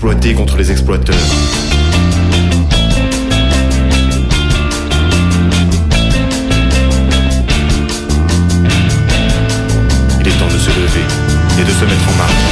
exploités contre les exploiteurs. Il est temps de se lever et de se mettre en marche.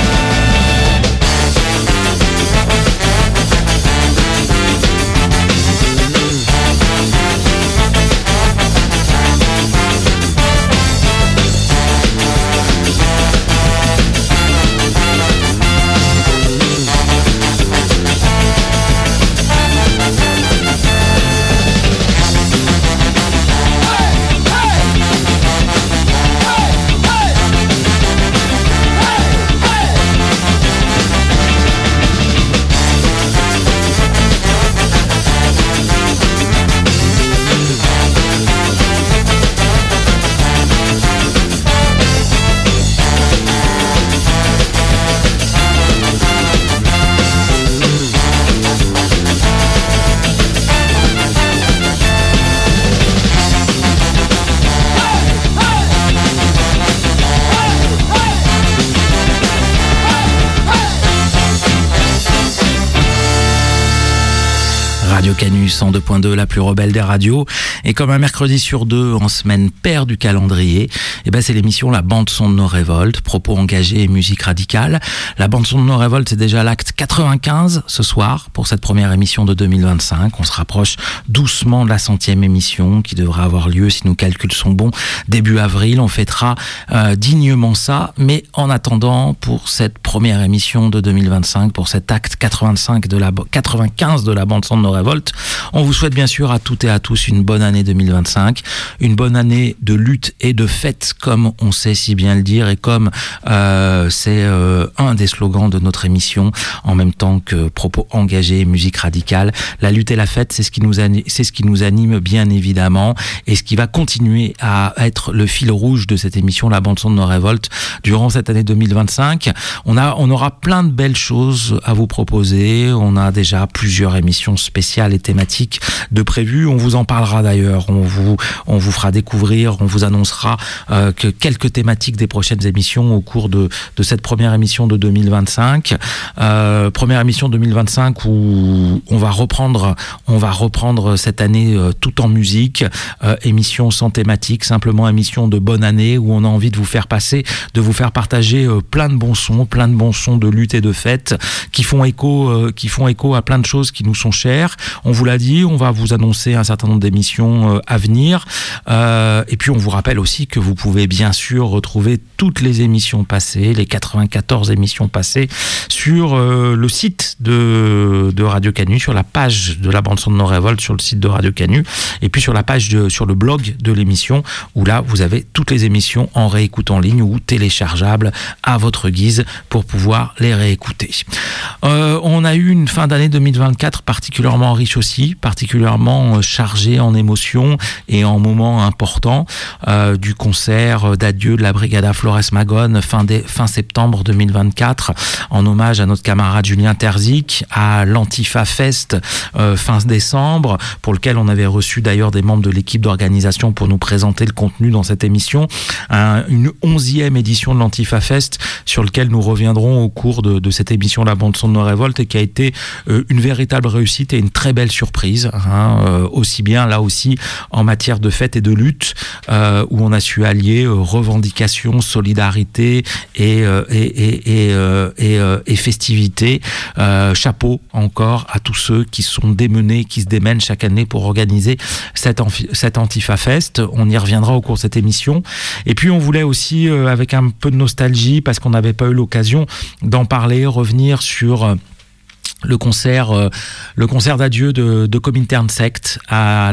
Radio Canu 102.2, la plus rebelle des radios. Et comme un mercredi sur deux en semaine paire du calendrier, c'est l'émission La Bande Son de nos révoltes, propos engagés et musique radicale. La Bande Son de nos révoltes, c'est déjà l'acte 95 ce soir pour cette première émission de 2025. On se rapproche doucement de la 100e émission qui devrait avoir lieu, si nos calculs sont bons, début avril. On fêtera dignement ça. Mais en attendant, pour cette première émission de 2025, pour cet acte 95 de la Bande Son de nos révoltes, on vous souhaite bien sûr à toutes et à tous une bonne année 2025, une bonne année de lutte et de fête, comme on sait si bien le dire, et comme c'est un des slogans de notre émission, en même temps que propos engagés et musique radicale. La lutte et la fête, c'est ce qui nous anime bien évidemment, et ce qui va continuer à être le fil rouge de cette émission, La Bande Son de nos révoltes, durant cette année 2025. On aura plein de belles choses à vous proposer. On a déjà plusieurs émissions spéciales et thématiques de prévues. On vous en parlera d'ailleurs. On vous fera découvrir, on vous annoncera que quelques thématiques des prochaines émissions au cours de cette première émission de 2025. Première émission 2025 où on va reprendre cette année tout en musique. Émission sans thématique, simplement émission de bonne année où on a envie de vous faire partager plein de bons sons de lutte et de fête qui font écho à plein de choses qui nous sont chères. On vous l'a dit, on va vous annoncer un certain nombre d'émissions à venir. Et puis on vous rappelle aussi que vous pouvez bien sûr retrouver toutes les émissions passées, les 94 émissions passées, sur le site de Radio Canu, sur la page de la Bande Son de nos révoltes, sur le site de Radio Canu, et puis sur le blog de l'émission, où là vous avez toutes les émissions en réécoute en ligne ou téléchargeables à votre guise pour pouvoir les réécouter. On a eu une fin d'année 2024 particulièrement riche aussi, particulièrement chargée en émotions et en moments importants, du concert d'adieu de la Brigada Flores Magone fin septembre 2024, en hommage à notre camarade Julien Terzic, à l'Antifa Fest fin décembre, pour lequel on avait reçu d'ailleurs des membres de l'équipe d'organisation pour nous présenter le contenu dans cette émission, une 11e édition de l'Antifa Fest sur lequel nous reviendrons au cours de cette émission La Bande Son de nos révoltes, et qui a été une véritable réussite et une très belle surprise, aussi bien là aussi en matière de fête et de lutte, où on a su allier revendications, solidarité et festivité. Chapeau encore à tous ceux qui sont démenés, qui se démènent chaque année pour organiser cette Antifa Fest. On y reviendra au cours de cette émission. Et puis on voulait aussi, avec un peu de nostalgie, parce qu'on n'avait pas eu l'occasion d'en parler, revenir sur le concert d'adieu de Comintern Sect à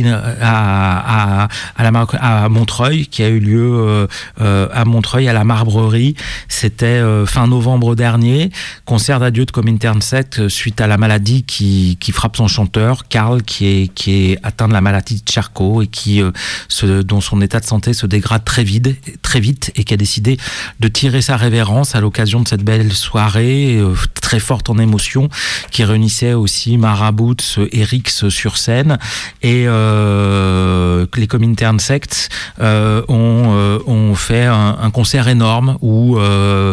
Montreuil, qui a eu lieu à Montreuil à la Marbrerie. C'était fin novembre dernier. Concert d'adieu de Comintern Sect suite à la maladie qui frappe son chanteur Karl, qui est atteint de la maladie de Charcot et dont son état de santé se dégrade très vite, et qui a décidé de tirer sa révérence à l'occasion de cette belle soirée très forte en émotion, qui réunissait aussi Marabouts et Rix sur scène, et les Comintern Sect ont fait un concert énorme où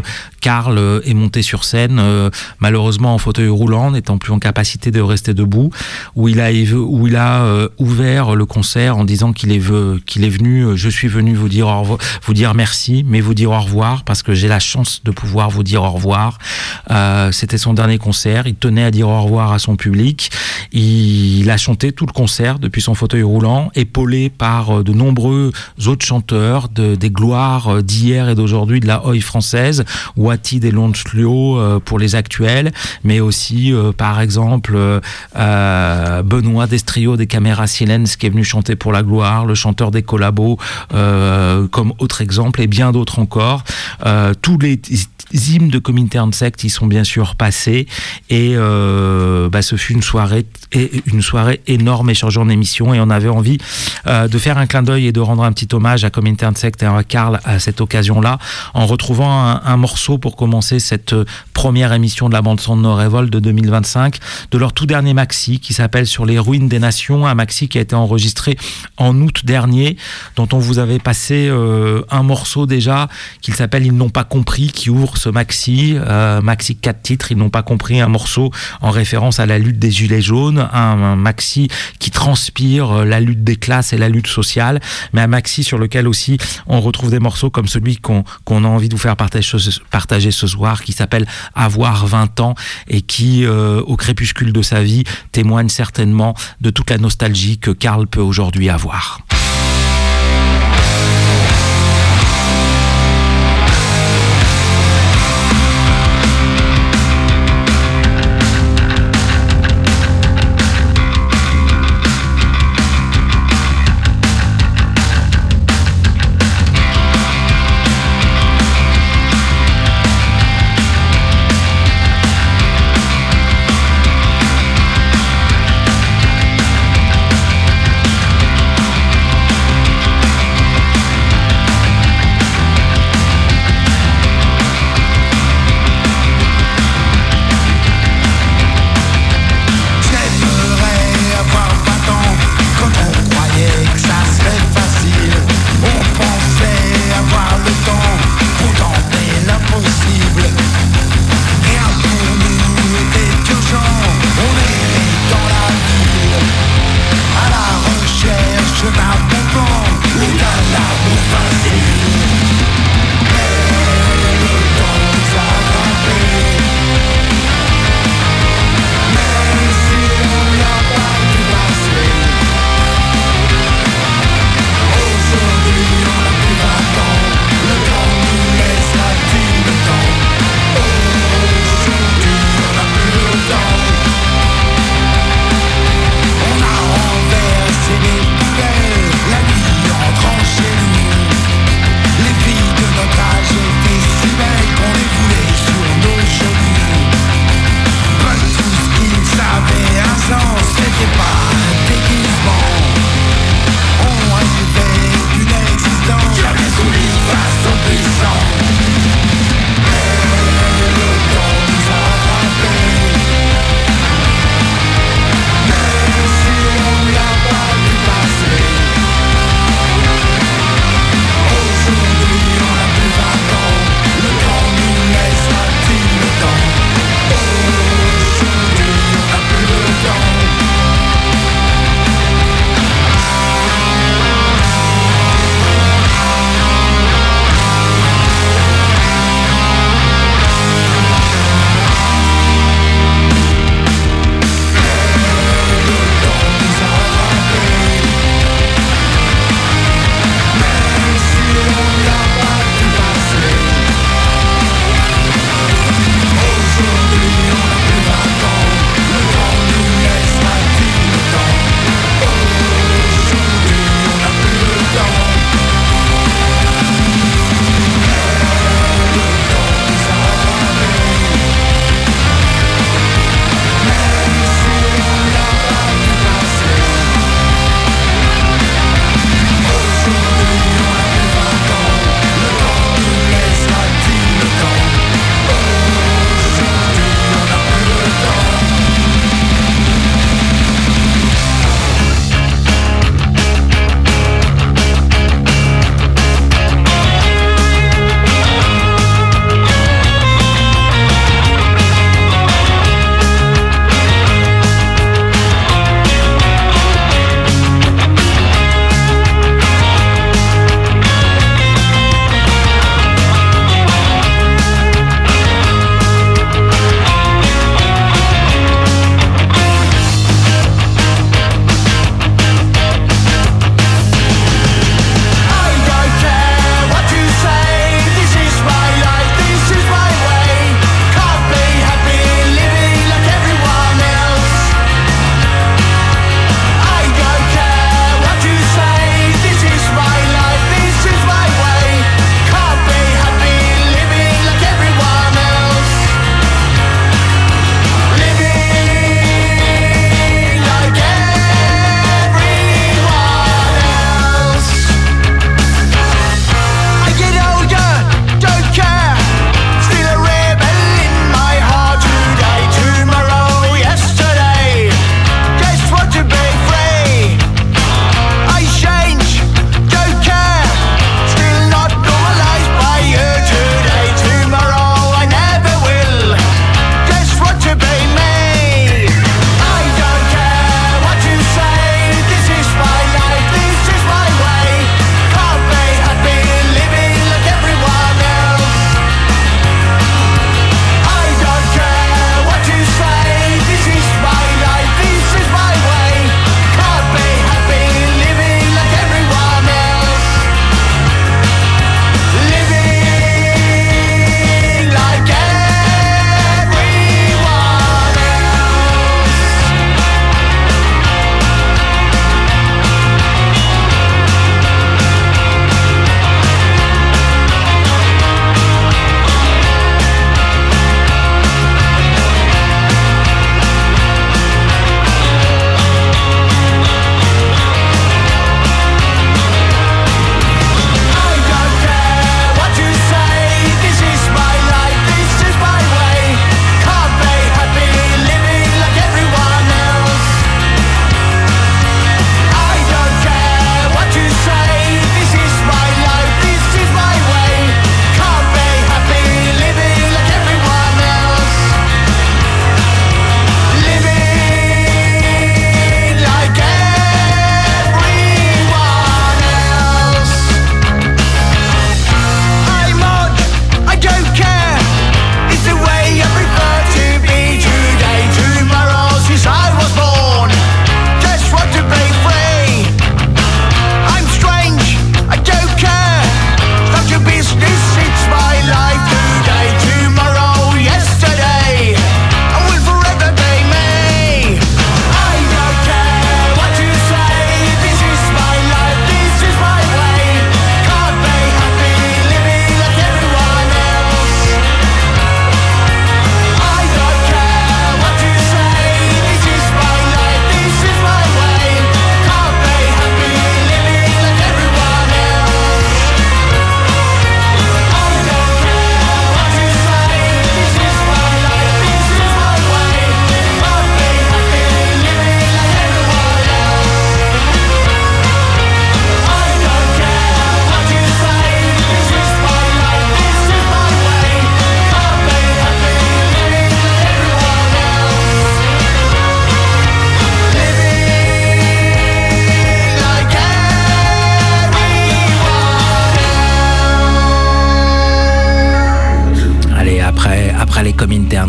Karl est monté sur scène, malheureusement en fauteuil roulant, n'étant plus en capacité de rester debout, où il a ouvert le concert en disant qu'il est venu, je suis venu vous dire merci, mais vous dire au revoir, parce que j'ai la chance de pouvoir vous dire au revoir. C'était son dernier concert, il tenait à dire au revoir à son public. Il a chanté tout le concert depuis son fauteuil roulant, épaulé par de nombreux autres chanteurs, des gloires d'hier et d'aujourd'hui de la Oi française, Wati des Lonslio pour les actuels, mais aussi par exemple Benoît Destrio des Caméras Silence qui est venu chanter pour la gloire, le chanteur des Collabos comme autre exemple, et bien d'autres encore. Tous les hymnes de Comité Insect y sont bien sûr passés, et ce fut une soirée énorme et chargée en émission, et on avait envie de faire un clin d'œil et de rendre un petit hommage à Comité Insect et à Karl à cette occasion-là, en retrouvant un morceau pour commencer cette première émission de la bande-son de No Revolt de 2025, de leur tout dernier maxi qui s'appelle Sur les ruines des nations, un maxi qui a été enregistré en août dernier, dont on vous avait passé un morceau déjà, qui s'appelle Ils n'ont pas compris, qui ouvre ce maxi 4 titres, Ils n'ont pas compris, un morceau en référence à la lutte des Gilets jaunes, un maxi qui transpire la lutte des classes et la lutte sociale, mais un maxi sur lequel aussi on retrouve des morceaux comme celui qu'on a envie de vous faire partager ce soir, qui s'appelle Avoir 20 ans, et qui, au crépuscule de sa vie, témoigne certainement de toute la nostalgie que Karl peut aujourd'hui avoir.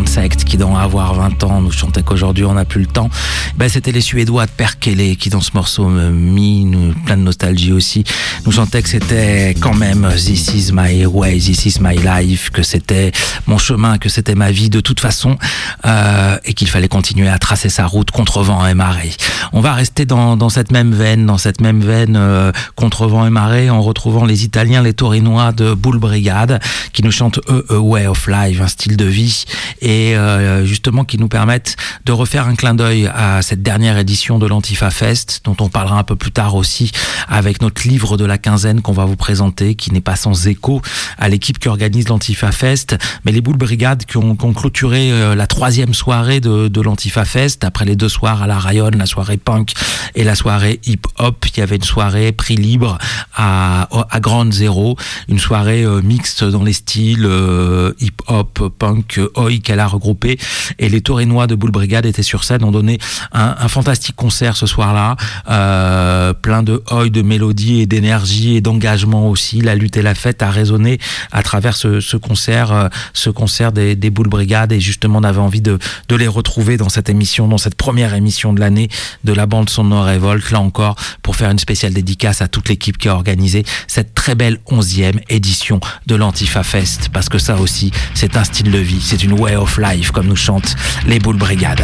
Sect qui doit avoir 20 ans nous chantait qu'aujourd'hui on n'a plus le temps. C'était les Suédois de Perkele qui dans ce morceau plein de nostalgie aussi, nous chantaient que c'était quand même This is my way, this is my life, que c'était mon chemin, que c'était ma vie de toute façon, et qu'il fallait continuer à tracer sa route contre vent et marée. On va rester dans cette même veine, contre vent et marée, en retrouvant les Italiens, les Torinois de Bull Brigade, qui nous chantent a way of life, un style de vie, et justement qui nous permettent de refaire un clin d'œil à cette dernière édition de l'Antifa Fest, dont on parlera un peu plus tard aussi avec notre livre de la quinzaine qu'on va vous présenter, qui n'est pas sans écho à l'équipe qui organise l'Antifa Fest. Mais les Bull Brigade qui ont clôturé la 3e soirée de l'Antifa Fest, après les 2 soirs à la Rayonne, la soirée punk et la soirée hip-hop. Il y avait une soirée prix libre à Grande Zéro, une soirée mixte dans les styles hip-hop, punk, oi qu'elle a regroupé. Et les Torinois de Bull Brigade étaient sur scène, ont donné un fantastique concert ce soir-là, plein de oi, de mélodie et d'énergie et d'engagement aussi. La lutte et la fête a résonné à travers ce concert des Bull Brigade, et justement on avait envie de les retrouver dans cette émission, dans cette première émission de l'année de la bande son de No Revolt, là encore pour faire une spéciale dédicace à toute l'équipe qui a organisé cette très belle 11e édition de l'Antifa Fest, parce que ça aussi c'est un style de vie, c'est une way of life comme nous chantent les Bull Brigade.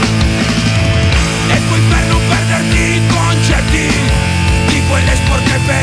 E poi per non perderti i concerti di quelle sporche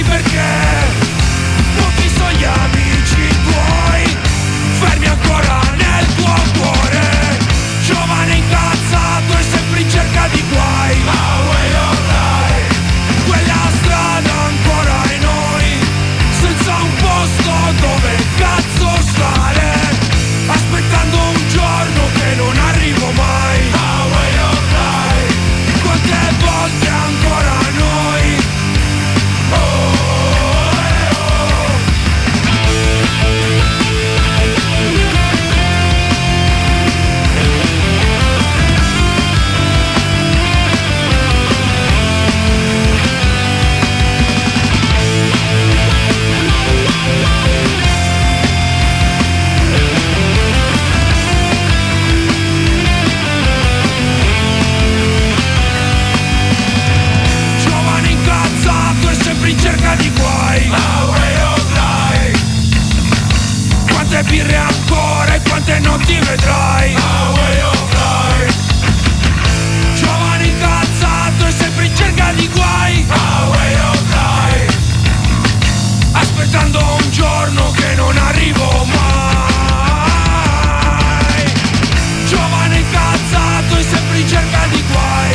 sai perché? Pochi sono gli amici tuoi, fermi ancora nel tuo cuore. Giovane incazzato e sempre in cerca di guai. Quella strada ancora è noi, senza un posto dove cazzo stare, aspettando un giorno che non arrivo mai. Quante volte ancora noi. In cerca di guai. Quante birre ancora e quante notti vedrai. Giovane incazzato e sempre in cerca di guai. Aspettando un giorno che non arrivo mai. Giovane incazzato e sempre in cerca di guai.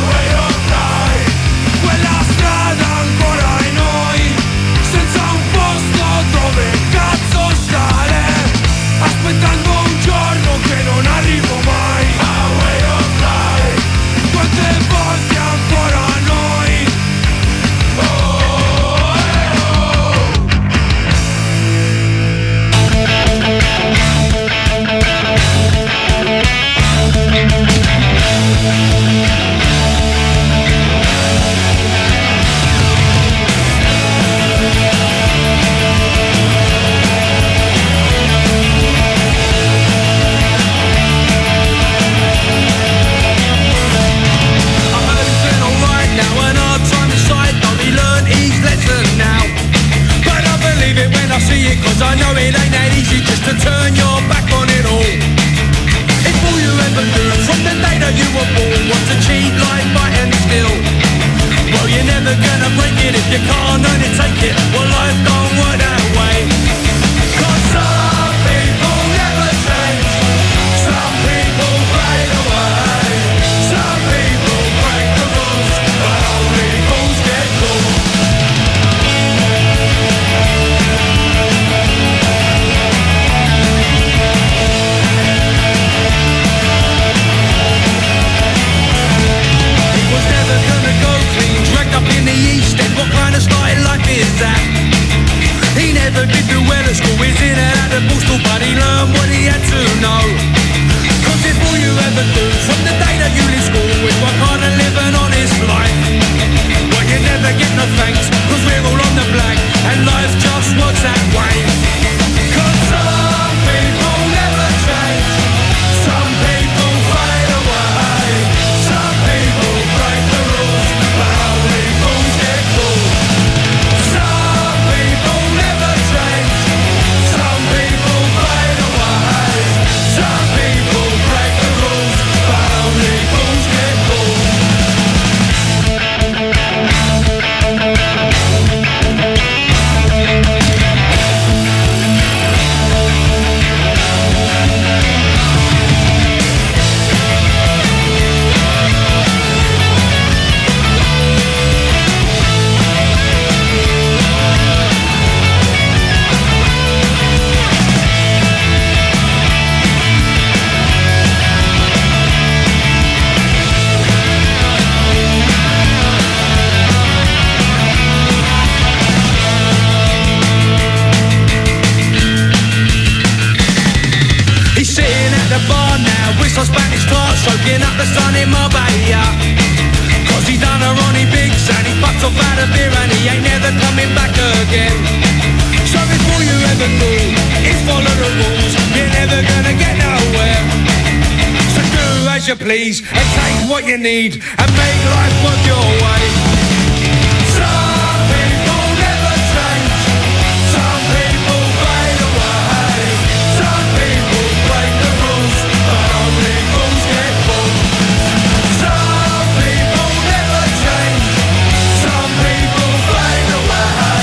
Quella strada ancora è noi, senza un posto dove cazzo stare, aspettando un giorno che non arrivo mai. Quante volte ancora noi. Cause I know it ain't that easy just to turn your back on it all. If all you ever knew from the day that you were born was to cheat, lie, fight and steal, well you're never gonna break it if you can't earn it, take it. Well life don't work that way. Cause some people never change, some people fade away, some people break the rules, but only fools get caught. Up in the East End, what kind of style life is that? He never did do well at school, he's in and out of ball school, but he learned what he had to know. Cause if all you ever do from the day that you leave school is work hard and live an honest life, well you never get no thanks, cause we're all on the black, and life just works that way. Cause some people never change, some people fade away, some people break the rules, but only fools get caught. Some people never change, some people fade away, some people break the rules, but only fools get caught. On Spanish class, soaking up the sun in Marbella. Cause he done a Ronnie Biggs and he fucked off out of beer and he ain't never coming back again. So if all you ever do is follow the rules, you're never gonna get nowhere. So do as you please and take what you need and make life work your way. Some people never change, some people fade away, some people break the rules, but only fools get caught. Some people never change, some people fade away,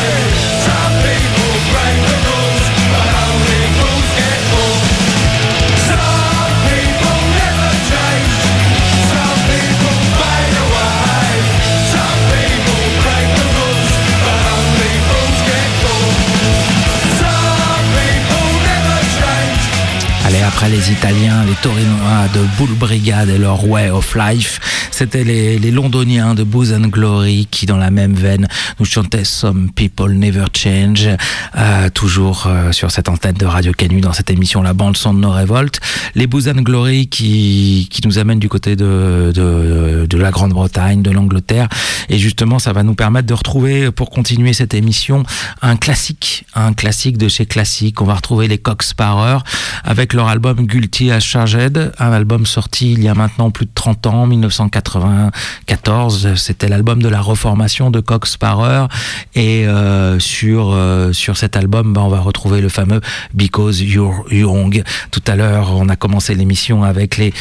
après les Italiens, les Torinois de Bull Brigade et leur Way of Life. C'était les Londoniens de Booze and Glory qui, dans la même veine, nous chantaient Some People Never Change, toujours sur cette antenne de Radio Canu dans cette émission La Bande Son de nos révoltes. Les Booze and Glory qui nous amènent du côté de la Grande-Bretagne, de l'Angleterre, et justement ça va nous permettre de retrouver, pour continuer cette émission, un classique de chez Classique. On va retrouver les Cock Sparrer avec leur album Guilty as Charged, un album sorti il y a maintenant plus de 30 ans, 1994. C'était l'album de la reformation de Cock Sparrer, et sur cet album, on va retrouver le fameux Because You're Young. Tout à l'heure, on a commencé l'émission avec les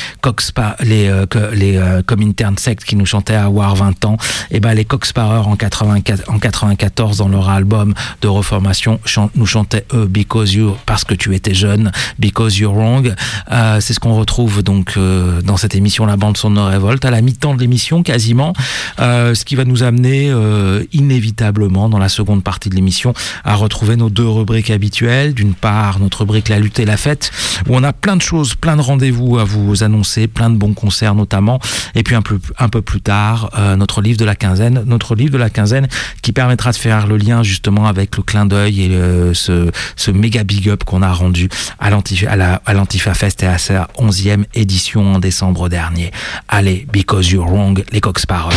Comintern Sect qui nous chantaient avoir 20 ans. Et les Cock Sparrer en 94, dans leur album de reformation, nous chantaient parce que tu étais jeune, Because You're Wrong. C'est ce qu'on retrouve donc dans cette émission La Bande Son de nos révoltes, à la mi-temps de l'émission quasiment, ce qui va nous amener inévitablement dans la seconde partie de l'émission à retrouver nos deux rubriques habituelles. D'une part, notre rubrique La Lutte et la Fête, où on a plein de choses, plein de rendez-vous à vous annoncer, plein de bons concerts notamment, et puis un peu plus tard, notre livre de la quinzaine qui permettra de faire le lien justement avec le clin d'œil et ce méga big up qu'on a rendu à l'Antifa Fest et à sa 11e édition en décembre dernier. Allez, Because You're Wrong, les Cock Sparrer.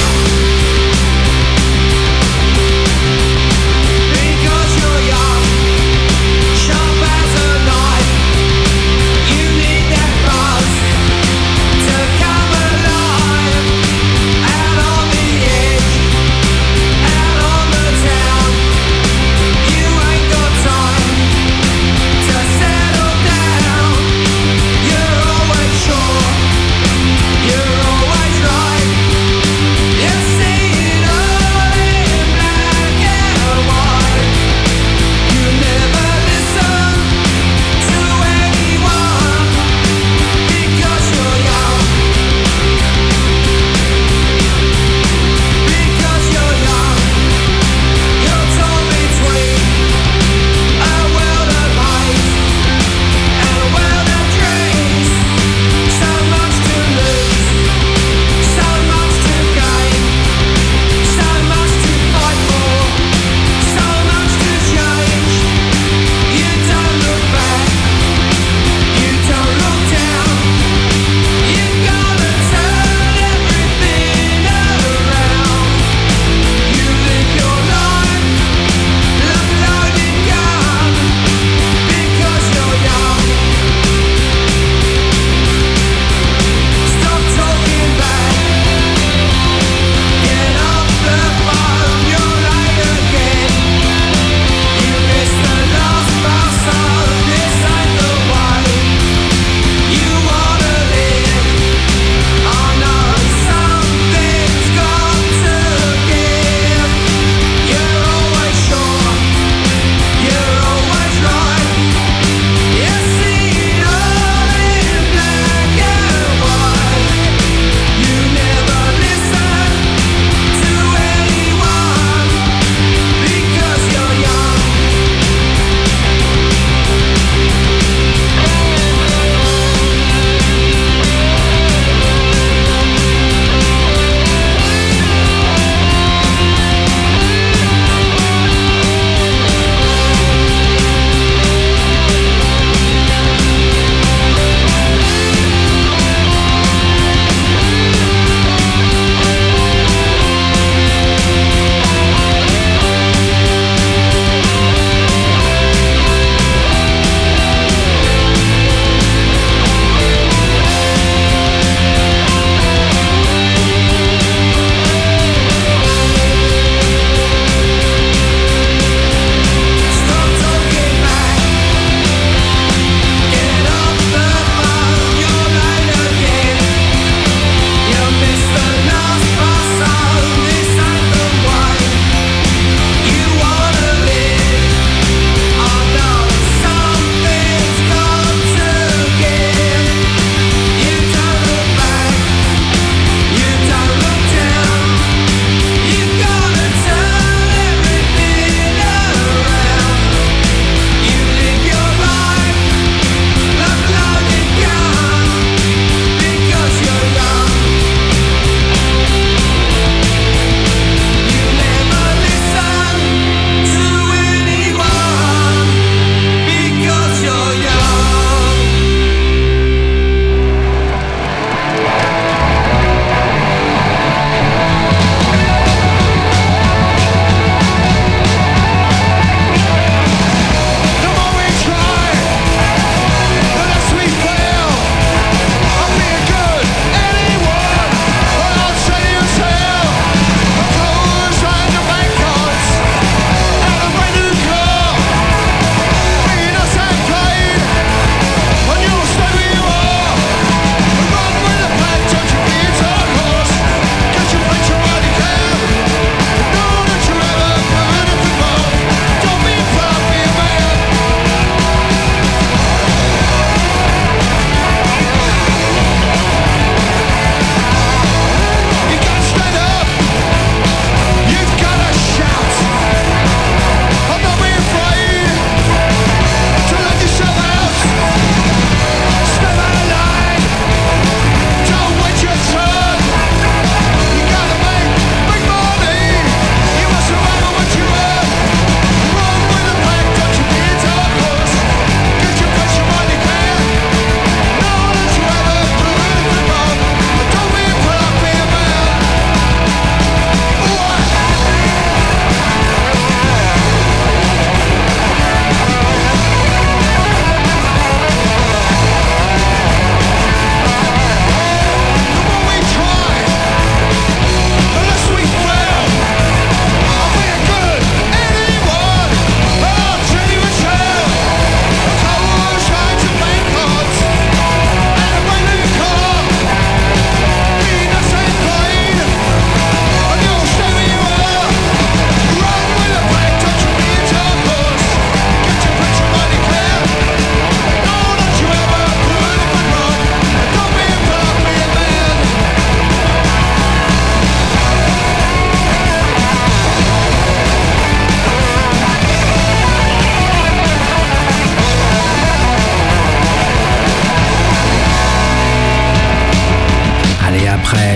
You're always right. You see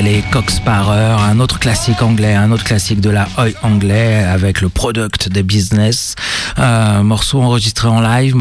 les Cock Sparrer, un autre classique anglais, un autre classique de la Oi anglais avec le Product des Business, morceau enregistré en live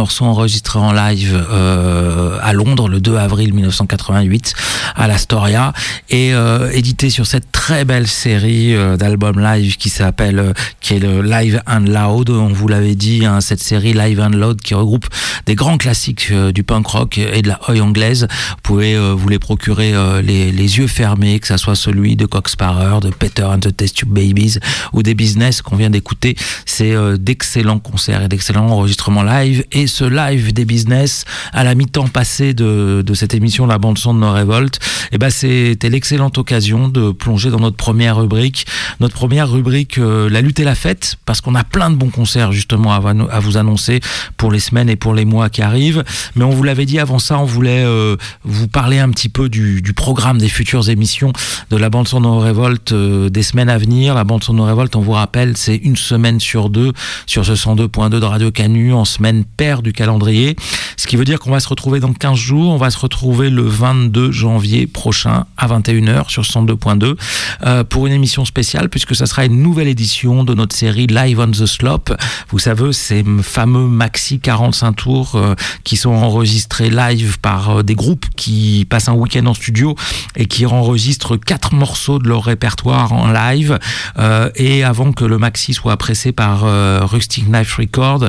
à Londres le 2 avril 1988 à l'Astoria et édité sur cette très belle série d'albums live qui est le Live and Loud. On vous l'avait dit, hein, cette série Live and Loud qui regroupe des grands classiques du punk rock et de la Oi anglaise. Vous pouvez vous les procurer les yeux fermés, que ça soit celui de Cock Sparrer, de Peter and the Test Tube Babies ou des Business qu'on vient d'écouter. C'est d'excellents concerts et d'excellents enregistrements live. Et ce live des Business à la mi-temps passée de cette émission La Bande Son de No Revolt, c'était l'excellente occasion de plonger dans notre première rubrique, La lutte et la fête, parce qu'on a plein de bons concerts justement à vous annoncer pour les semaines et pour les mois qui arrivent. Mais on vous l'avait dit avant ça, on voulait vous parler un petit peu du programme des futures émissions de la bande son No Revolt des semaines à venir. La bande son No Revolt, on vous rappelle, c'est une semaine sur deux sur ce 102.2 de Radio Canu en semaine paire du calendrier. Ce qui veut dire qu'on va se retrouver dans 15 jours. On va se retrouver le 22 janvier prochain à 21h sur 102.2 pour une émission spéciale, puisque ça sera une nouvelle édition de notre série Live on the Slop. Vous savez, ces fameux maxi 45 tours qui sont enregistrés live par des groupes qui passent un week-end en studio et qui enregistrent 4 morceaux de leur répertoire en live et avant que le maxi soit pressé par Rustic Knife Record,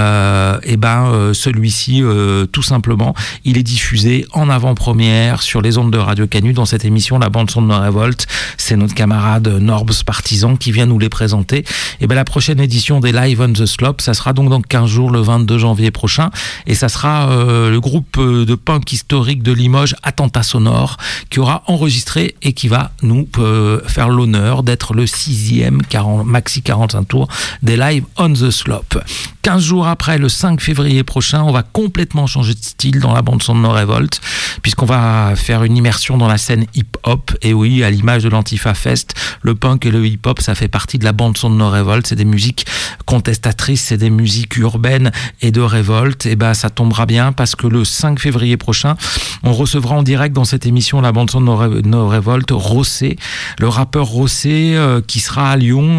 celui-ci tout simplement il est diffusé en avant-première sur les ondes de Radio Canu dans cette émission La Bande Son de No Revolt. C'est notre camarade Norbs Partisan qui vient nous les présenter. La prochaine édition des Live on the Slop, ça sera donc dans 15 jours le 22 janvier prochain et ça sera le groupe de punk historique de Limoges Attentat Sonore qui aura enregistré et qui va nous faire l'honneur d'être le 6e maxi 45 tours des Live on the Slop. 15 jours après, le 5 février prochain, on va complètement changer de style dans la bande son de No Revolt, puisqu'on va faire une immersion dans la scène hip-hop. Et oui, à l'image de l'Antifa Fest, le punk et le hip-hop, ça fait partie de la bande son de No Revolt. C'est des musiques contestatrices, c'est des musiques urbaines et de révolte. Ça tombera bien parce que le 5 février prochain, on recevra en direct dans cette émission la bande son de No Revolt, Rossé, le rappeur Rossé qui sera à Lyon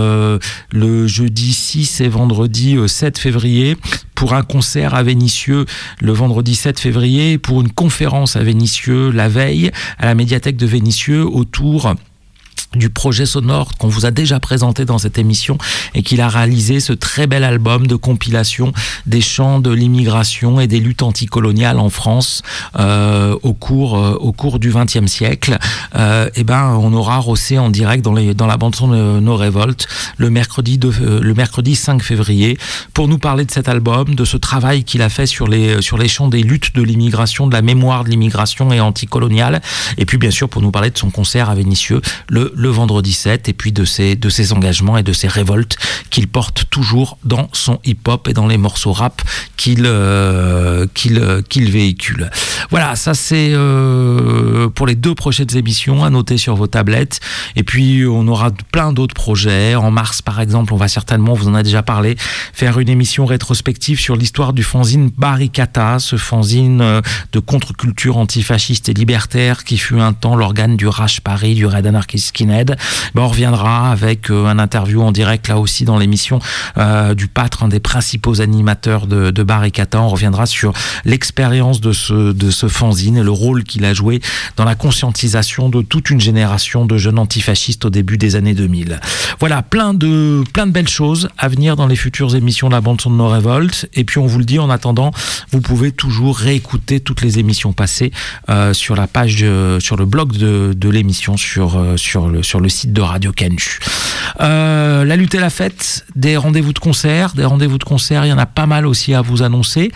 le jeudi 6 et vendredi 7 février pour un concert à Vénissieux le vendredi 7 février, pour une conférence à Vénissieux la veille à la médiathèque de Vénissieux autour du projet sonore qu'on vous a déjà présenté dans cette émission et qu'il a réalisé ce très bel album de compilation des chants de l'immigration et des luttes anticoloniales en France au cours du XXe siècle. On aura Rossé en direct dans la bande son de No Revolt le mercredi 5 février pour nous parler de cet album, de ce travail qu'il a fait sur les chants des luttes de l'immigration, de la mémoire de l'immigration et anticoloniale, et puis bien sûr pour nous parler de son concert à Vénissieux le vendredi 7 et puis de ses engagements et de ses révoltes qu'il porte toujours dans son hip-hop et dans les morceaux rap qu'il véhicule. Voilà, ça c'est pour les 2 prochaines émissions à noter sur vos tablettes. Et puis on aura plein d'autres projets. En mars par exemple, on va certainement, vous en a déjà parlé, faire une émission rétrospective sur l'histoire du fanzine Barricata, ce fanzine de contre-culture antifasciste et libertaire qui fut un temps l'organe du Rage Paris, du Red Anarchist Skinhead. On reviendra avec un interview en direct là aussi dans l'émission du Pâtre, un des principaux animateurs de Barricata. On reviendra sur l'expérience de ce fanzine et le rôle qu'il a joué dans la conscientisation de toute une génération de jeunes antifascistes au début des années 2000. Voilà, plein de belles choses à venir dans les futures émissions de la bande son de No Revolt. Et puis on vous le dit, en attendant, vous pouvez toujours réécouter toutes les émissions passées sur la page, sur le blog de l'émission sur le site de Radio Canu. La lutte et la fête, des rendez-vous de concert, il y en a pas mal aussi à vous annoncer.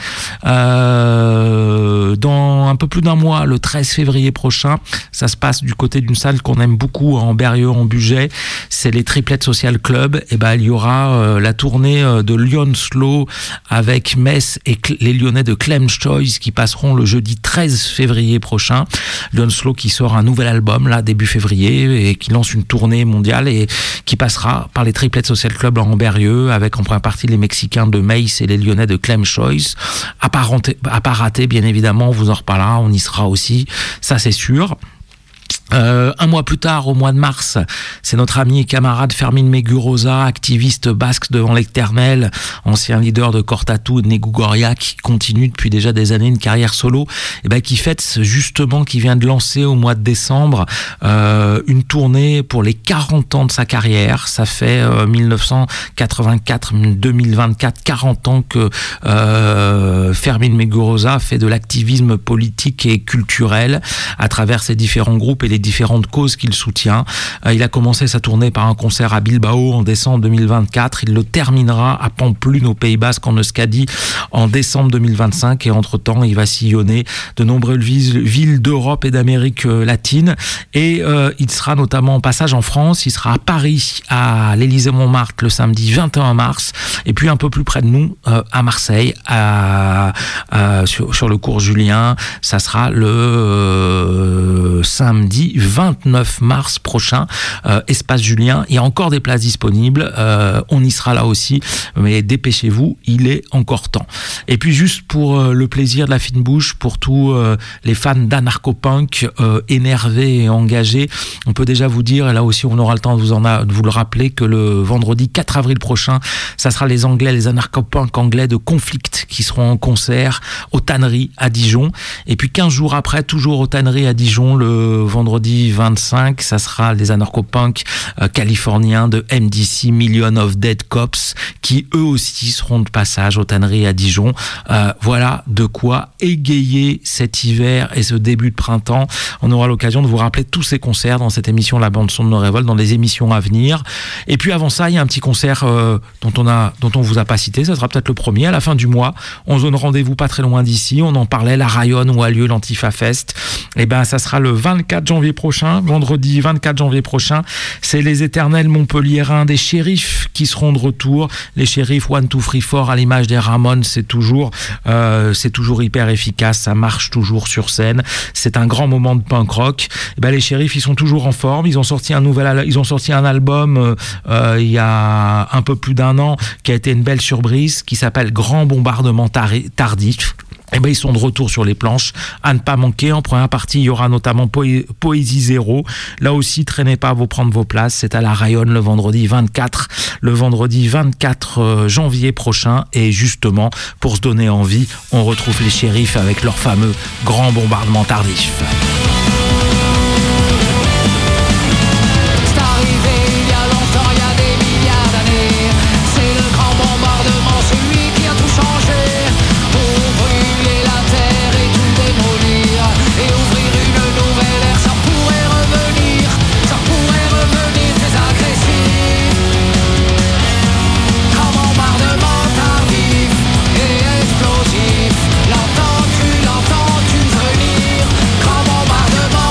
Dans un peu plus d'un mois, le 13 février prochain, ça se passe du côté d'une salle qu'on aime beaucoup en Berrieux, en Bugey, c'est les Triplettes Social Club. Il y aura la tournée de Lyon Slow avec Metz et les Lyonnais de Clem Choice qui passeront le jeudi 13 février prochain. Lyon Slow qui sort un nouvel album là début février et qui lance une tournée mondiale et qui passera par les Triplettes Social Club en Berrieux avec en première partie les Mexicains de Mace et les Lyonnais de Clem Choice. À pas rater, bien évidemment, on vous en reparlera, on y sera aussi, ça c'est sûr. Un mois plus tard, au mois de mars, c'est notre ami et camarade Fermín Muguruza, activiste basque devant l'Éternel, ancien leader de Cortatu et de Negu Gorria, qui continue depuis déjà des années une carrière solo, et qui fête justement, qui vient de lancer au mois de décembre une tournée pour les 40 ans de sa carrière. Ça fait 1984-2024, 40 ans que Fermín Muguruza fait de l'activisme politique et culturel à travers ses différents groupes et les différentes causes qu'il soutient. Il a commencé sa tournée par un concert à Bilbao en décembre 2024. Il le terminera à Pampelune, au Pays Basque, en Euskadi, en décembre 2025. Et entre-temps, il va sillonner de nombreuses villes d'Europe et d'Amérique latine. Et il sera notamment en passage en France. Il sera à Paris, à l'Élysée-Montmartre, le samedi 21 mars. Et puis un peu plus près de nous, à Marseille, sur le cours Julien. Ça sera le samedi 29 mars prochain, Espace Julien. Il y a encore des places disponibles, on y sera là aussi, mais dépêchez-vous, il est encore temps. Et puis juste pour le plaisir de la fine bouche, pour tous les fans d'anarcho-punk énervés et engagés, on peut déjà vous dire, et là aussi on aura le temps de vous le rappeler, que le vendredi 4 avril prochain, ça sera les anarcho-punk anglais de Conflict qui seront en concert aux Tanneries à Dijon. Et puis 15 jours après, toujours aux Tanneries à Dijon, le vendredi 25, ça sera les anarcho-punk californiens de MDC, Million of Dead Cops, qui eux aussi seront de passage aux Tanneries à Dijon. Voilà de quoi égayer cet hiver et ce début de printemps. On aura l'occasion de vous rappeler tous ces concerts dans cette émission La Bande Son de nos révoltes, dans les émissions à venir. Et puis avant ça, il y a un petit concert dont on vous a pas cité, ça sera peut-être le premier à la fin du mois. On se donne rendez-vous pas très loin d'ici, on en parlait, la Rayonne où a lieu l'Antifa Fest. Et ça sera le 24 janvier prochain, vendredi 24 janvier prochain. C'est les éternels montpelliérains des Shérifs qui seront de retour. Les Shérifs 1, 2, 3, 4 à l'image des Ramones, c'est toujours hyper efficace, ça marche toujours sur scène. C'est un grand moment de punk rock. Les Shérifs, ils sont toujours en forme. Ils ont sorti un album il y a un peu plus d'1 an qui a été une belle surprise, qui s'appelle Grand Bombardement Tardif. Ils sont de retour sur les planches, à ne pas manquer. En première partie, il y aura notamment Poésie Zéro. Là aussi, traînez pas à vous prendre vos places. C'est à la Rayonne le vendredi 24 janvier prochain. Et justement, pour se donner envie, on retrouve les Shérifs avec leur fameux Grand Bombardement Tardif. L'entends-tu venir? Grand bombardement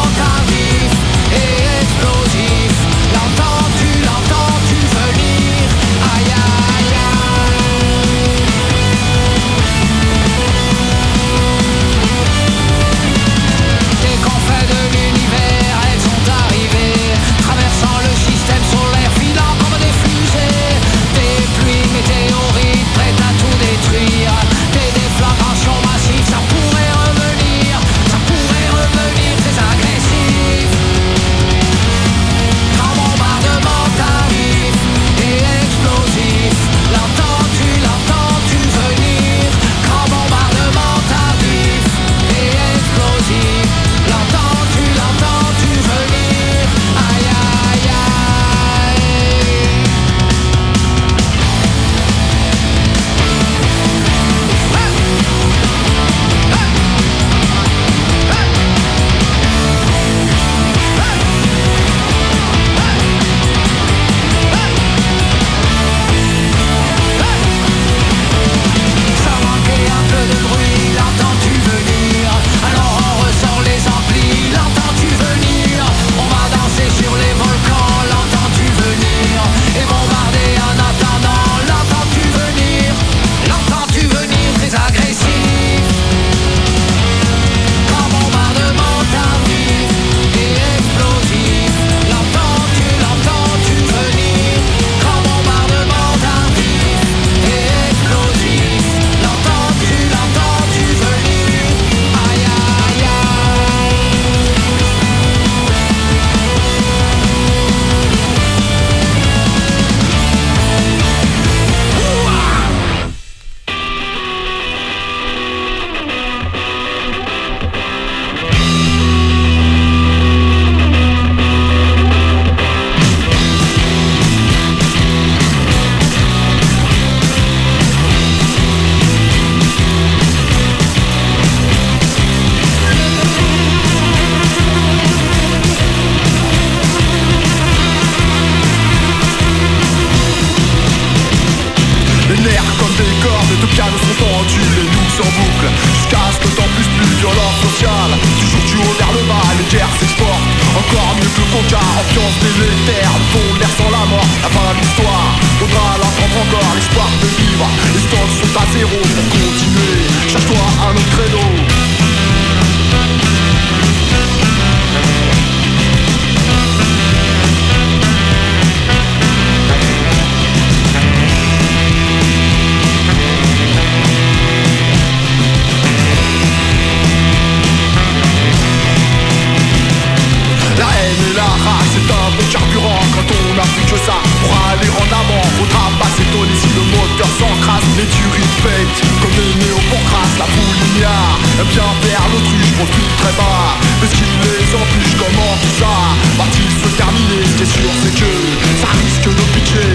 nerfs comme des cordes, deux pianos sont tendus, les loups en boucle, jusqu'à ce que t'en puisses plus, violence sociale, toujours du haut vers le bas, les guerres s'exportent, encore mieux que le coca, ambiance délétère, le fond, l'air sans la mort, la fin de l'histoire, faudra l'entendre encore, l'espoir de vivre, les stocks sont à zéro pour continuer, cherche-toi un autre créneau. Carburant quand on n'a plus que ça pour aller en avant, faudra pas s'étonner si le moteur s'encrasse. Les tueries pètent comme des néo-pancras. La foule ignare, bien faire l'autruche pour le très bas. Mais ce qui les empêche, comment tout ça va-t-il se terminer? Ce qui est sûr c'est que ça risque de piquer.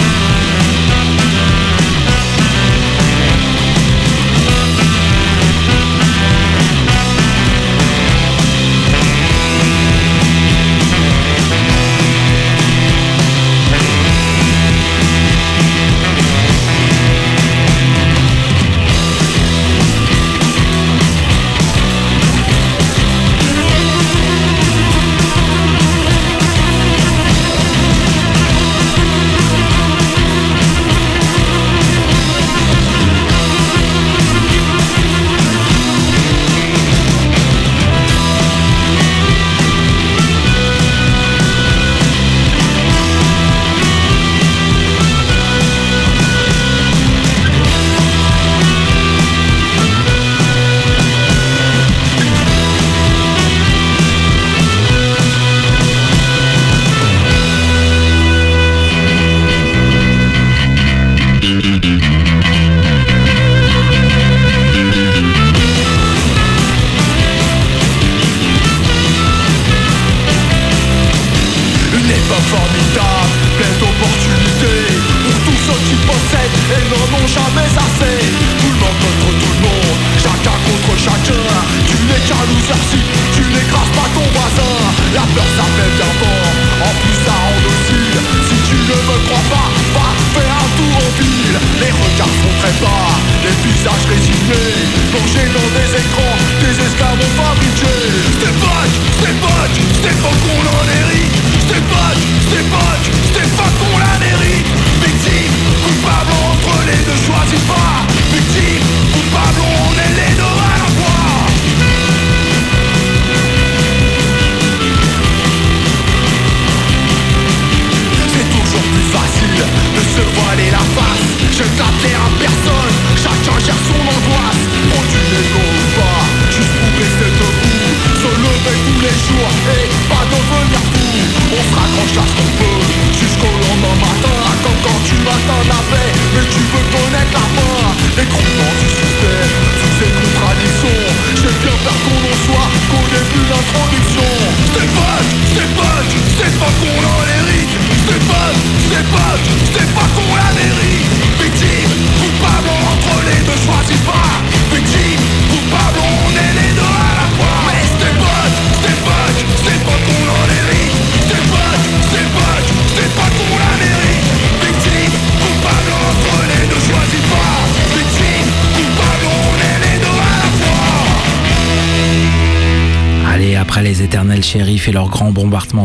Les éternels shérifs et leur grand bombardement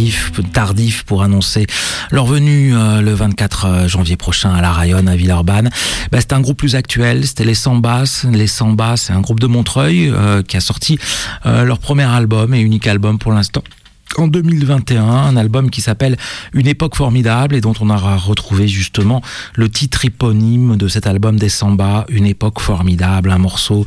tardif pour annoncer leur venue le 24 janvier prochain à la Rayonne à Villeurbanne. C'est un groupe plus actuel, c'était les Sambas. Les Sambas, c'est un groupe de Montreuil qui a sorti leur premier album et unique album pour l'instant. En 2021, un album qui s'appelle Une époque formidable et dont on aura retrouvé justement le titre éponyme de cet album des Sambas, Une époque formidable, un morceau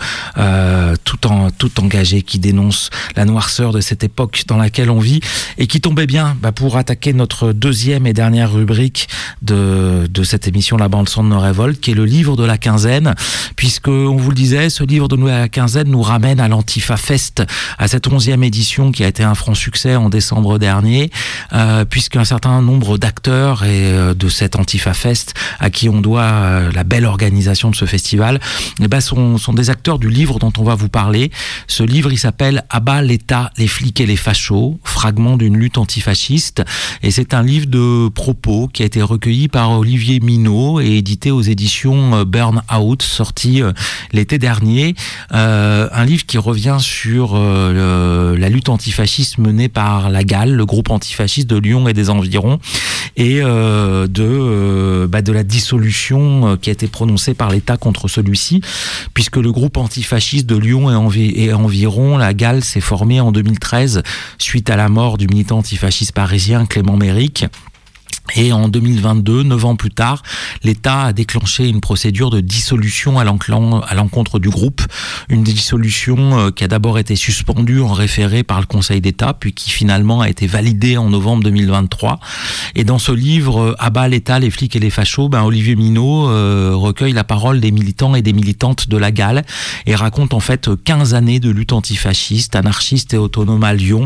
tout engagé qui dénonce la noirceur de cette époque dans laquelle on vit et qui tombait bien pour attaquer notre deuxième et dernière rubrique de cette émission La bande son de nos révoltes, qui est le livre de la quinzaine, puisque on vous le disait, ce livre de la quinzaine nous ramène à l'Antifa Fest, à cette 11e édition qui a été un franc succès en décembre dernier, puisqu'un certain nombre d'acteurs et de cet Antifa Fest à qui on doit la belle organisation de ce festival, sont des acteurs du livre dont on va vous parler. Ce livre, il s'appelle « À bas l'État, les flics et les fachos », fragment d'une lutte antifasciste, et c'est un livre de propos qui a été recueilli par Olivier Minot et édité aux éditions Burnout, sorti l'été dernier. Un livre qui revient sur la lutte antifasciste menée par la GAL, le groupe antifasciste de Lyon et des environs, et de la dissolution qui a été prononcée par l'État contre celui-ci, puisque le groupe antifasciste de Lyon et environ, la GAL, s'est formé en 2013 suite à la mort du militant antifasciste parisien Clément Méric. Et en 2022, 9 ans plus tard, l'État a déclenché une procédure de dissolution à l'encontre du groupe. Une dissolution qui a d'abord été suspendue en référé par le Conseil d'État, puis qui finalement a été validée en novembre 2023. Et dans ce livre, « À bas l'État, les flics et les fachos », Olivier Minot recueille la parole des militants et des militantes de la GAL et raconte en fait 15 années de lutte antifasciste, anarchiste et autonome à Lyon,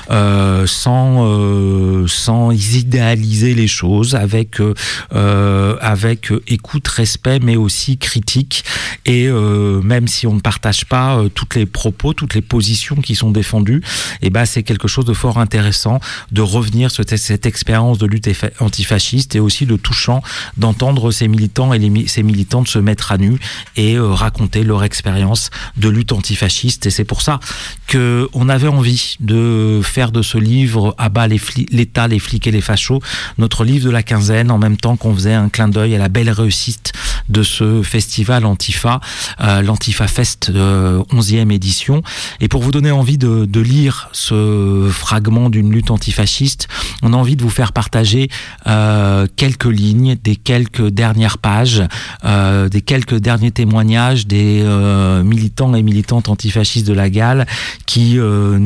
sans idéaliser les choses, avec écoute, respect, mais aussi critique. Et même si on ne partage pas toutes les propos, toutes les positions qui sont défendues, c'est quelque chose de fort intéressant de revenir sur cette expérience de lutte antifasciste, et aussi de touchant d'entendre ces militants et ces militantes se mettre à nu et raconter leur expérience de lutte antifasciste. Et c'est pour ça qu'on avait envie de faire de ce livre « À bas l'État, les flics et les fachos » notre livre de la quinzaine, en même temps qu'on faisait un clin d'œil à la belle réussite de ce festival Antifa, l'Antifa Fest 11e édition. Et pour vous donner envie de lire ce fragment d'une lutte antifasciste, on a envie de vous faire partager quelques lignes, des quelques dernières pages, des quelques derniers témoignages des militants et militantes antifascistes de la GAL qui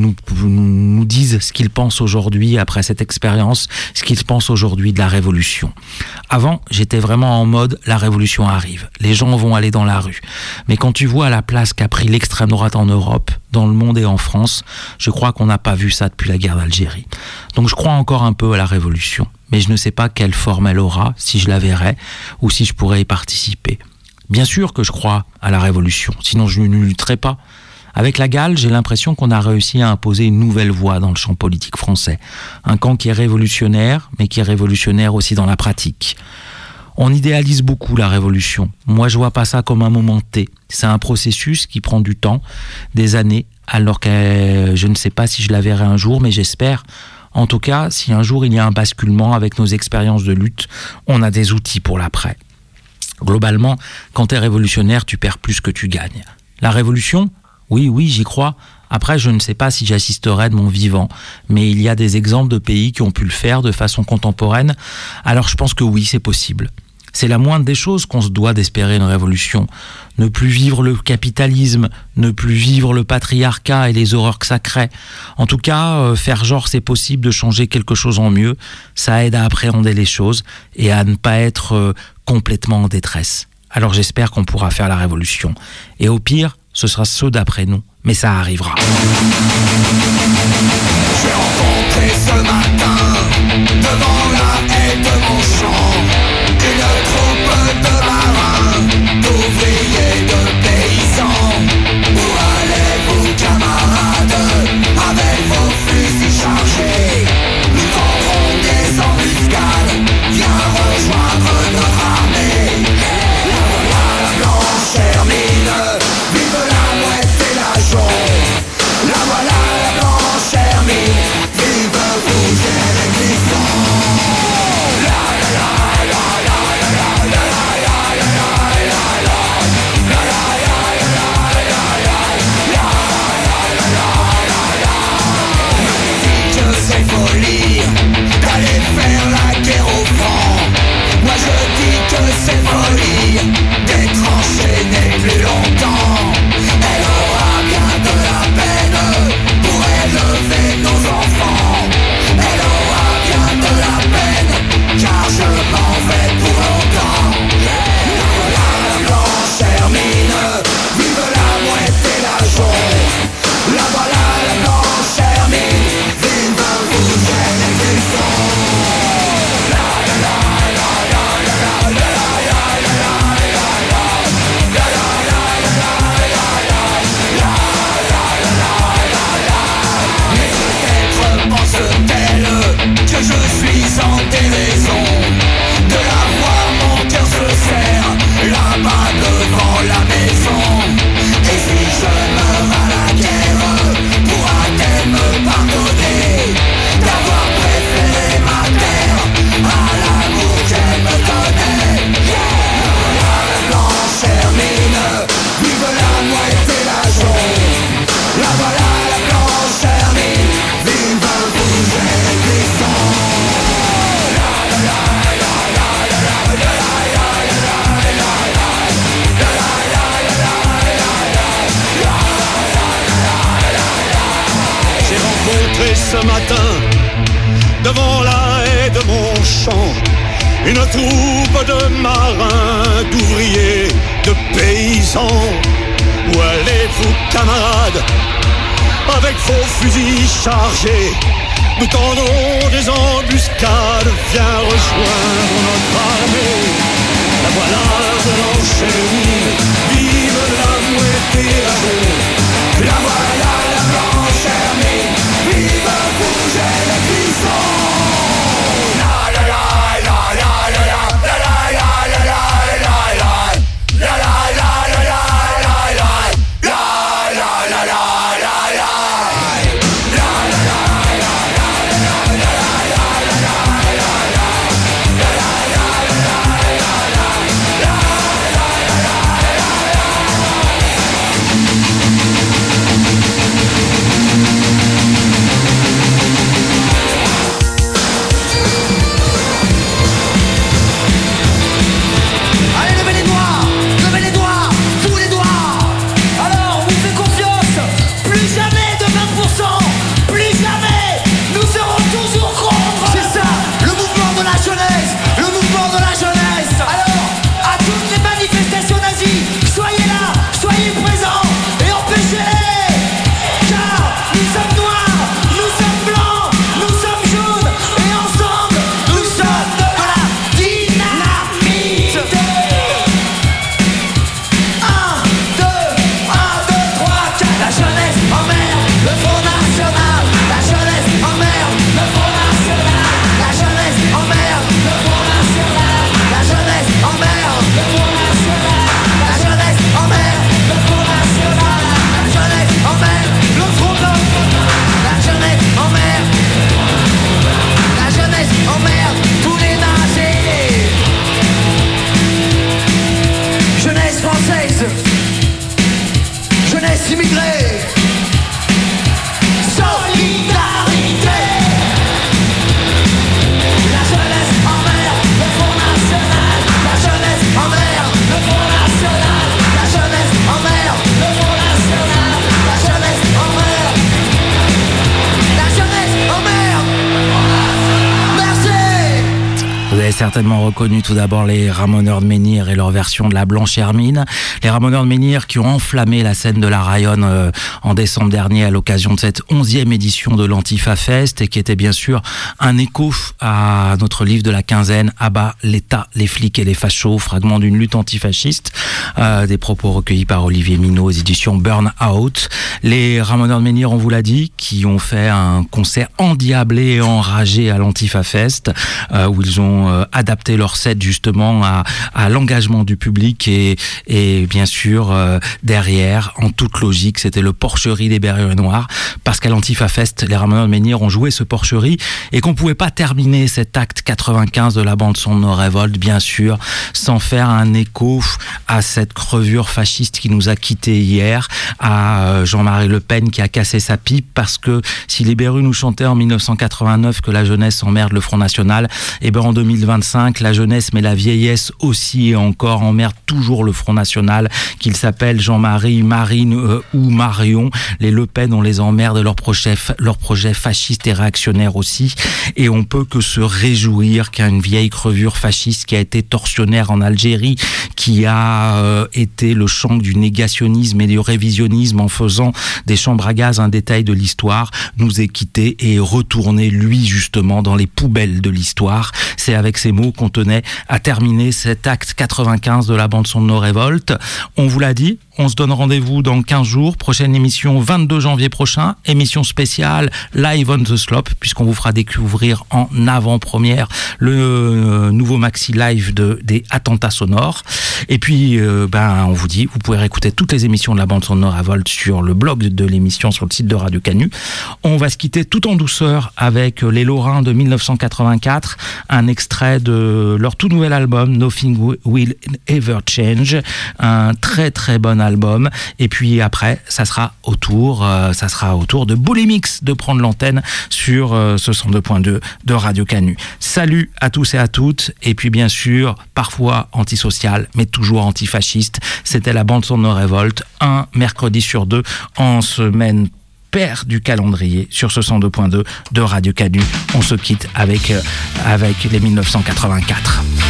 nous disent ce qu'ils pensent aujourd'hui après cette expérience, ce qu'ils pensent aujourd'hui de la révolution. Avant, j'étais vraiment en mode « la révolution arrive ». Les gens vont aller dans la rue. Mais quand tu vois la place qu'a pris l'extrême droite en Europe, dans le monde et en France, je crois qu'on n'a pas vu ça depuis la guerre d'Algérie. Donc je crois encore un peu à la révolution. Mais je ne sais pas quelle forme elle aura, si je la verrai, ou si je pourrais y participer. Bien sûr que je crois à la révolution, sinon je ne lutterai pas. Avec la GAL, j'ai l'impression qu'on a réussi à imposer une nouvelle voie dans le champ politique français. Un camp qui est révolutionnaire, mais qui est révolutionnaire aussi dans la pratique. On idéalise beaucoup la révolution. Moi, je vois pas ça comme un moment T. C'est un processus qui prend du temps, des années, alors que je ne sais pas si je la verrai un jour, mais j'espère. En tout cas, si un jour il y a un basculement avec nos expériences de lutte, on a des outils pour l'après. Globalement, quand tu es révolutionnaire, tu perds plus que tu gagnes. La révolution ? Oui, j'y crois. Après, je ne sais pas si j'assisterai de mon vivant, mais il y a des exemples de pays qui ont pu le faire de façon contemporaine. Alors je pense que oui, c'est possible. C'est la moindre des choses qu'on se doit d'espérer une révolution. Ne plus vivre le capitalisme, ne plus vivre le patriarcat et les horreurs que ça crée. En tout cas, faire genre c'est possible de changer quelque chose en mieux, ça aide à appréhender les choses et à ne pas être complètement en détresse. Alors j'espère qu'on pourra faire la révolution. Et au pire, ce sera ceux d'après nous, mais ça arrivera. J'ai rencontré ce matin, devant la haie de mon champ, une troupe de marins, d'ouvriers, de paysans. Où allez-vous, camarades, avec vos fusils chargés? Nous tendrons des embuscades, viens rejoindre notre armée. La voilà la blanche hermine, vive la mouette et la jaune. La voilà la blanche ce matin, devant la haie de mon champ, une troupe de marins, d'ouvriers, de paysans. Où allez-vous, camarades, avec vos fusils chargés? Nous tendons des embuscades, viens rejoindre notre armée. La voilà de l'enchaînement, vive la mouette et la jaune. La voilà la blanche hermine, vive vous, j'ai le cuisson. La la la la la la la la la la la la la la la Certainement reconnu tout d'abord les Ramoneurs de Menhir et leur version de la Blanche Hermine. Les Ramoneurs de Menhir qui ont enflammé la scène de la Rayonne en décembre dernier à l'occasion de cette 11e édition de l'Antifa Fest et qui était bien sûr un écho à notre livre de la quinzaine, À bas l'État, les flics et les fachos, fragment d'une lutte antifasciste, des propos recueillis par Olivier Minot aux éditions Burn Out. Les Ramoneurs de Menhir, on vous l'a dit, qui ont fait un concert endiablé et enragé à l'Antifa Fest, où ils ont adapté leur set justement à l'engagement du public et bien sûr derrière, en toute logique, c'était le Porcherie des Berruriers Noirs, parce qu'à l'Antifa Fest, les Ramoneurs de Menhir ont joué ce Porcherie et qu'on pouvait pas terminer cet acte 95 de la bande-son de nos révoltes, bien sûr, sans faire un écho à cette crevure fasciste qui nous a quittés hier, à Jean-Marie Le Pen qui a cassé sa pipe, parce que si les Berrus nous chantaient en 1989 que la jeunesse emmerde le Front National, et ben en 2025, la jeunesse mais la vieillesse aussi et encore emmerde toujours le Front National, qu'il s'appelle Jean-Marie, Marine ou Marion. Les Le Pen, on les emmerde, leur projet fasciste et réactionnaire aussi, et on peut que se réjouir qu'il y a une vieille crevure fasciste qui a été tortionnaire en Algérie, qui a été le champ du négationnisme et du révisionnisme en faisant des chambres à gaz un détail de l'histoire, nous est quitté et est retourné lui justement dans les poubelles de l'histoire. C'est avec ces mots qu'on tenait à terminer cet acte 95 de la bande-son de nos révoltes. On vous l'a dit, on se donne rendez-vous dans 15 jours, prochaine émission 22 janvier prochain, émission spéciale Live on the Slope, puisqu'on vous fera découvrir en avant-première le nouveau maxi live des Attentats sonores. Et puis on vous dit, vous pouvez réécouter toutes les émissions de la bande-son de nos révoltes sur le blog de l'émission, sur le site de Radio Canu. On va se quitter tout en douceur avec les Lorrains de 1984, un extrait de leur tout nouvel album Nothing Will Ever Change, un très très bon album. Et puis après, ça sera au tour de Bulimix de prendre l'antenne sur ce 102.2 de Radio Canu. Salut à tous et à toutes, et puis bien sûr, parfois antisocial, mais toujours antifasciste. C'était la bande son de nos révoltes, un mercredi sur deux en semaine père du calendrier sur ce 102.2 de Radio Canu. On se quitte avec les 1984.